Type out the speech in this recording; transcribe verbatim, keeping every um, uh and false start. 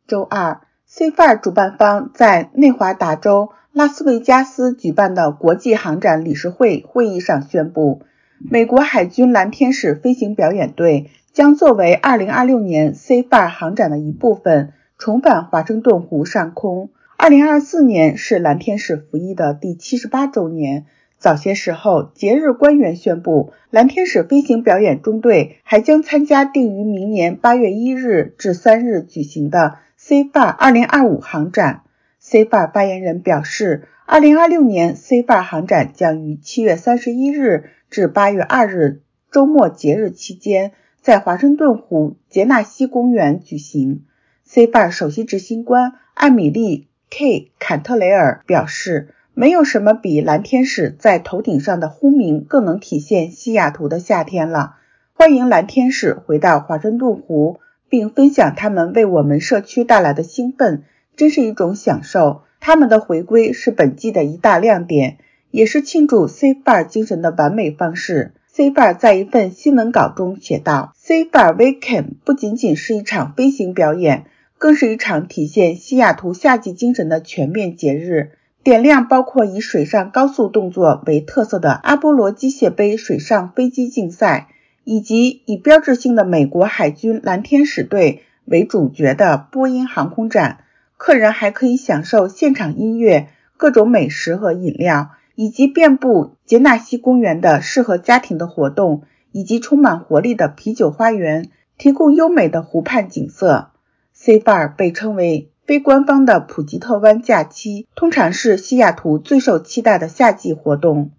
周二 C 二 主办方在内华达州拉斯维加斯举办的国际航展理事会会议上宣布，美国海军蓝天使飞行表演队将作为二零二六年 C 二 航展的一部分重返华盛顿湖上空。二零二四年是蓝天使服役的第七十八周年。早些时候，节日官员宣布，蓝天使飞行表演中队还将参加定于明年八月一日至三日举行的 C 二 二零二五航展。C 二 发言人表示，二零二六年 C 二 航展将于七月三十一日至八月二日周末节日期间在华盛顿湖杰纳西公园举行。C 二 首席执行官艾米丽 K 坎特雷尔表示，没有什么比蓝天使在头顶上的轰鸣更能体现西雅图的夏天了。欢迎蓝天使回到华盛顿湖，并分享他们为我们社区带来的兴奋，真是一种享受。他们的回归是本季的一大亮点，也是庆祝 C 二 精神的完美方式。C 二 在一份新闻稿中写道， C 二 Weekend 不仅仅是一场飞行表演，更是一场体现西雅图夏季精神的全面节日。点亮包括以水上高速动作为特色的阿波罗机械杯水上飞机竞赛，以及以标志性的美国海军蓝天使队为主角的波音航空展。客人还可以享受现场音乐、各种美食和饮料，以及遍布杰纳西公园的适合家庭的活动，以及充满活力的啤酒花园，提供优美的湖畔景色。C 二 被称为非官方的普吉特湾假期，通常是西雅图最受期待的夏季活动。